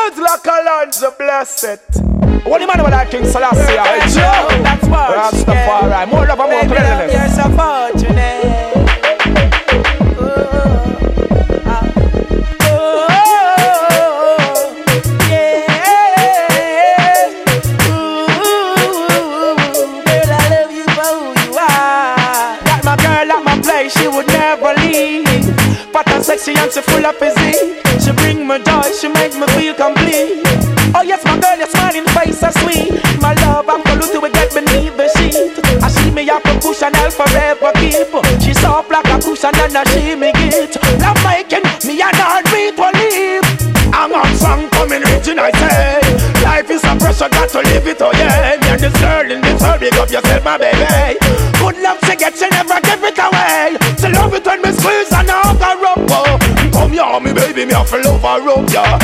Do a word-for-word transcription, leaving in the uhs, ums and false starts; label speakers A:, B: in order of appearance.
A: Words like a lunge, blessed. What the man with that King Selassie? I
B: Joe, that's fortunate.
A: Rastafari, more love and more
B: Baby, love, you're so fortunate. She would never leave. Fat and sexy and she full of physique. She bring me joy, she make me feel complete. Oh yes, my girl, your smiling face so sweet. My love, I'm gonna do it, get beneath the sheet. I see me up a cushion, I'll forever keep. She soft like a cushion and I she me get. Love making me and her beat will leave. I'm on song coming rich and I say life is a pressure, got to live it, oh yeah. Me and this girl in this world, big up yourself, my baby. Good love she get, she never give it away. She love it when me squeeze and I hug her up, oh. Come here, me baby, me have to love her up, yeah.